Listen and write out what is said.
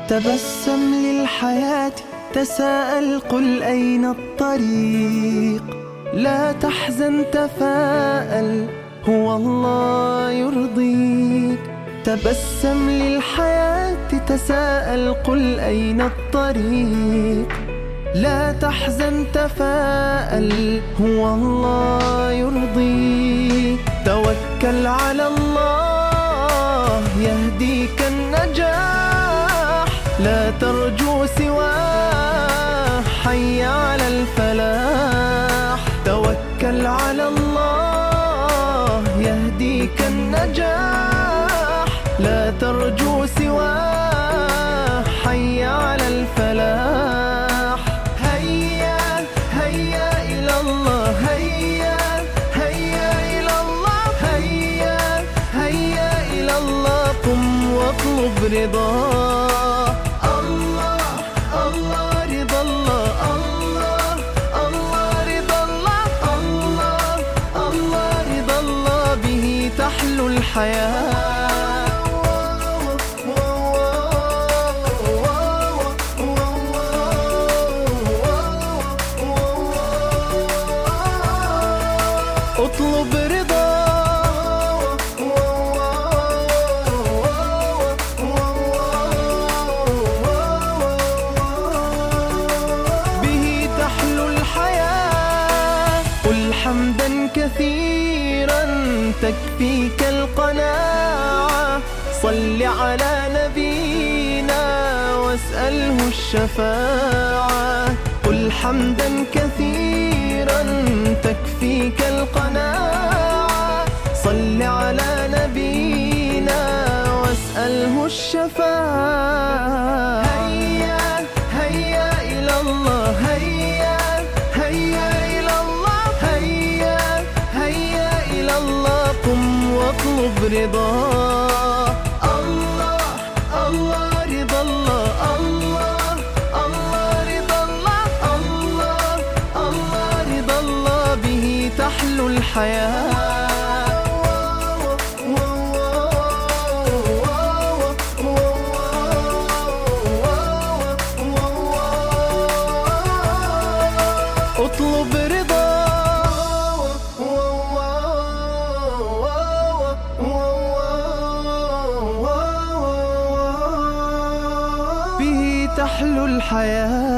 تبسم للحياة، تساءل قل أين الطريق، لا تحزن تفاءل هو الله يرضيك. تبسم للحياة، تساءل قل أين الطريق، لا تحزن تفاءل هو الله يرضيك. توكل على الله يهديك النجاح، لا ترجو سواه، حي على الفلاح. توكل على الله يهديك النجاح، لا ترجو سواه، حي على الفلاح. هيا هيا إلى الله، هيا هيا إلى الله، هيا هيا إلى الله. قم واطلب رضاه، الله الله رضا الله، الله الله رضا الله، الله الله رضا الله. به تحلو الحياة. اطلب رضا، به تحلو الحياة. قل حمدا كثيرا تكفيك القناعة، صل على نبينا واسأله الشفاعة. قل حمدا كثيرا تكفيك القناعة، صل على نبينا واسأله الشفاعة. هيا هيا إلى الله، هيا هيا إلى الله، هيا هيا إلى الله. قم واطلب رضاه، الله الله رضا الله، الله الله رضا الله، الله الله رضا الله. به تحلو الحياة. اطلب رضا، به تحلو الحياة.